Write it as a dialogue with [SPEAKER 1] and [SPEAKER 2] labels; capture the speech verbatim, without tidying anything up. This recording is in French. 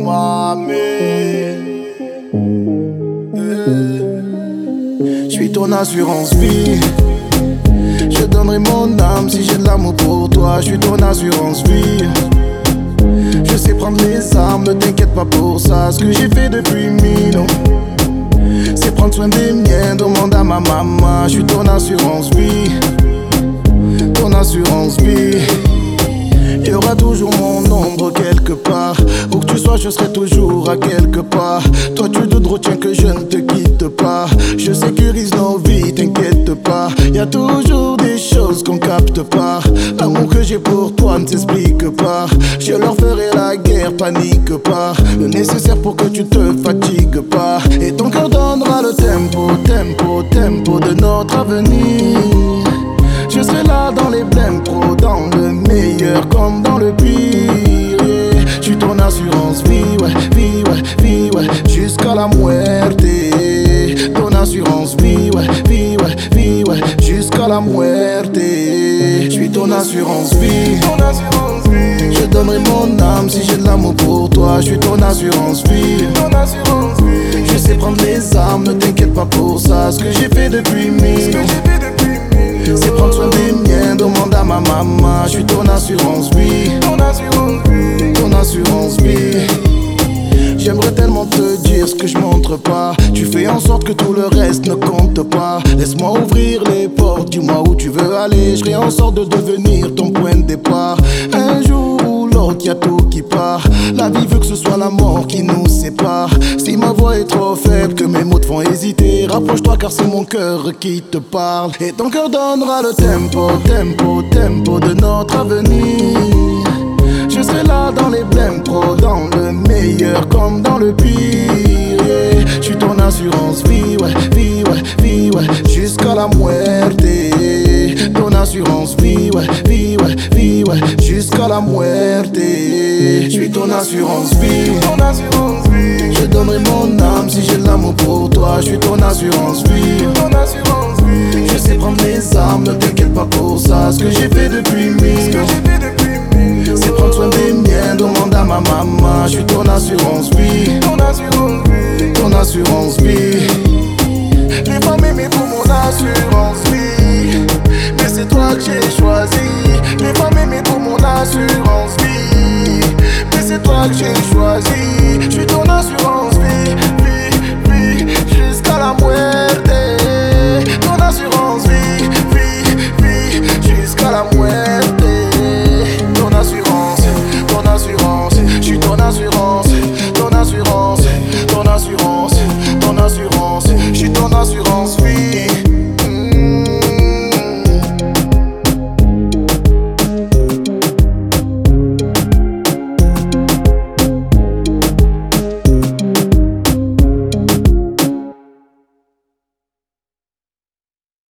[SPEAKER 1] Mamie. Je suis ton assurance vie. Je donnerai mon âme si j'ai de l'amour pour toi. Je suis ton assurance vie. Je sais prendre les armes, ne t'inquiète pas pour ça. Ce que j'ai fait depuis mille ans, c'est prendre soin des miens. Demande à ma maman. Je suis ton assurance vie. Ton assurance vie. Il y aura toujours mon ombre quelque part. Où que tu sois, je serai toujours à quelque part. Toi tu te retiens que je ne te quitte pas. Je sécurise nos vies, t'inquiète pas. Y a toujours des choses qu'on capte pas. L'amour que j'ai pour toi ne s'explique pas. Je leur ferai la guerre, panique pas. Le nécessaire pour que tu te fatigues pas. Et ton cœur donnera le tempo, tempo, tempo de notre avenir. Je serai là dans les blèmes pro, dans le meilleur comme dans le pire, yeah. Je suis ton assurance vie, ouais, vie, ouais, vie, ouais, jusqu'à la muerte. Ton assurance vie, ouais, vie, ouais, vie, ouais, jusqu'à la muerte. Je suis ton assurance vie. Je donnerai mon âme si j'ai de l'amour pour toi. Je suis ton assurance vie. Je sais prendre les armes, ne t'inquiète pas pour ça. Ce que j'ai fait depuis mille ans, c'est prendre soin des miens, demande à ma maman. Je suis ton assurance vie. Ton assurance vie. J'aimerais tellement te dire ce que je montre pas. Tu fais en sorte que tout le reste ne compte pas. Laisse-moi ouvrir les portes, dis-moi où tu veux aller. Je ferai en sorte de devenir ton point de départ. Un jour ou l'autre, y'a tout qui part. La vie veut que ce soit la mort qui nous sépare. Si ma voix est trop faible, que mes mots te font hésiter, rapproche-toi car c'est mon cœur qui te parle. Et ton cœur donnera le tempo, tempo, tempo de notre avenir. Je serai là dans les blèmes pro, dans le meilleur comme dans le pire, yeah. Je suis ton assurance vie, ouais, vie, ouais, vie, ouais, jusqu'à la muerte. Ton assurance vie, ouais, vie, ouais, vie, ouais, jusqu'à la muerte. Je suis ton assurance vie. Je donnerai mon âme si j'ai de l'amour pour toi. Je suis ton assurance vie. Je sais prendre les armes, ne t'inquiète pas pour ça. Ce que j'ai fait depuis mille ans, c'est prendre soin des miens, demande à ma maman. Je suis ton assurance vie. Ton assurance vie. Les femmes aimées pour mon assurance vie. Mais c'est toi que j'ai choisi. Les femmes aimées pour mon assurance vie. Mais c'est toi que j'ai choisi. Je suis ton